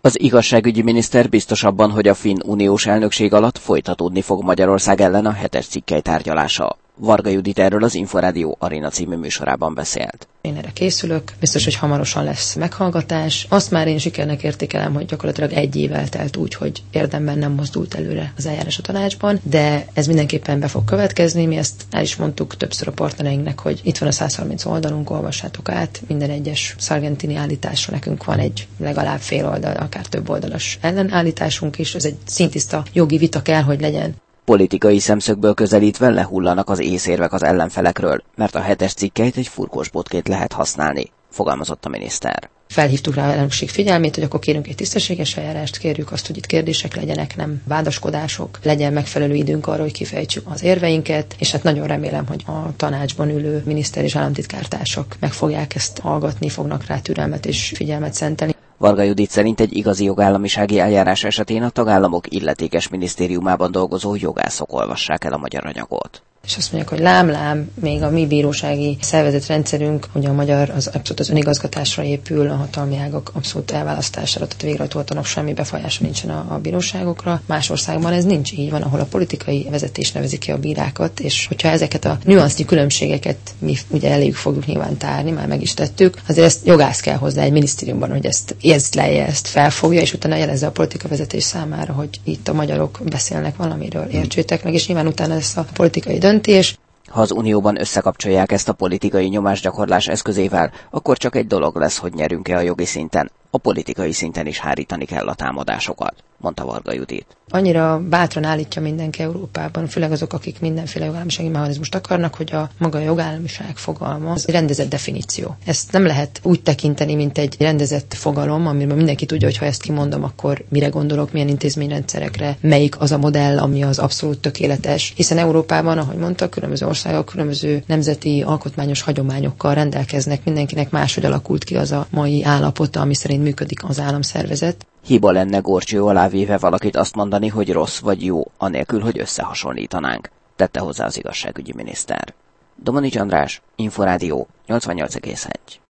Az igazságügyi miniszter biztos abban, hogy a finn uniós elnökség alatt folytatódni fog Magyarország ellen a 7-es cikkely tárgyalása. Varga Judit erről az Inforádió Arena című műsorában beszélt. Én erre készülök, biztos, hogy hamarosan lesz meghallgatás. Azt már én sikernek értékelem, hogy gyakorlatilag 1 év eltelt úgy, hogy érdemben nem mozdult előre az eljárás a tanácsban, de ez mindenképpen be fog következni. Mi ezt el is mondtuk többször a partnereinknek, hogy itt van a 130 oldalunk, olvassátok át, minden egyes Sargentini állításra nekünk van egy legalább fél oldal, akár több oldalas ellenállításunk is. Ez egy szintiszta jogi vita kell, hogy legyen. Politikai szemszögből közelítve lehullanak az észérvek az ellenfelekről, mert a 7-es cikkeit egy furkósbotként lehet használni, fogalmazott a miniszter. Felhívtuk rá a elnökség figyelmét, hogy akkor kérünk egy tisztességes eljárást, kérjük azt, hogy itt kérdések legyenek, nem vádaskodások, legyen megfelelő időnk arra, hogy kifejtsük az érveinket, és hát nagyon remélem, hogy a tanácsban ülő miniszter és államtitkártársak meg fogják ezt hallgatni, fognak rá türelmet és figyelmet szentelni. Varga Judit szerint egy igazi jogállamisági eljárás esetén a tagállamok illetékes minisztériumában dolgozó jogászok olvassák el a magyar anyagot. És azt mondják, hogy lám, még a mi bírósági szervezetrendszerünk, hogy a magyar az abszolút az önigazgatásra épül, a hatalmi ágak abszolút elválasztására, tehát a végrehajtó hatalomnak semmi befolyása nincsen a bíróságokra. Más országban ez nincs így van, ahol a politikai vezetés nevezi ki a bírákat, és hogyha ezeket a nüansznyi különbségeket mi ugye eléjük fogjuk nyilván tárni, már meg is tettük, azért ezt jogász kell hozzá egy minisztériumban, hogy ezt észlelje, ezt felfogja, és utána jelezze a politika vezetés számára, hogy itt a magyarok beszélnek valamiről, értsétek meg, és nyilván utána lesz a politikai döntés. Ha az Unióban összekapcsolják ezt a politikai nyomásgyakorlás eszközével, akkor csak egy dolog lesz, hogy nyerünk-e a jogi szinten. A politikai szinten is hárítani kell a támadásokat, mondta Varga Judit. Annyira bátran állítja mindenki Európában, főleg azok, akik mindenféle jogállamisági mechanizmust akarnak, hogy a maga jogállamiság fogalma az egy rendezett definíció. Ezt nem lehet úgy tekinteni, mint egy rendezett fogalom, amiben mindenki tudja, hogy ha ezt kimondom, akkor mire gondolok, milyen intézményrendszerekre, melyik az a modell, ami az abszolút tökéletes. Hiszen Európában, ahogy mondta, különböző országok különböző nemzeti alkotmányos hagyományokkal rendelkeznek, mindenkinek máshogy alakult ki az a mai állapota, ami szerint működik az államszervezet. Hiba lenne górcső alá véve valakit azt mondani, hogy rossz vagy jó, anélkül, hogy összehasonlítanánk, tette hozzá az igazságügyi miniszter. Domanics András, Inforádió 88,1.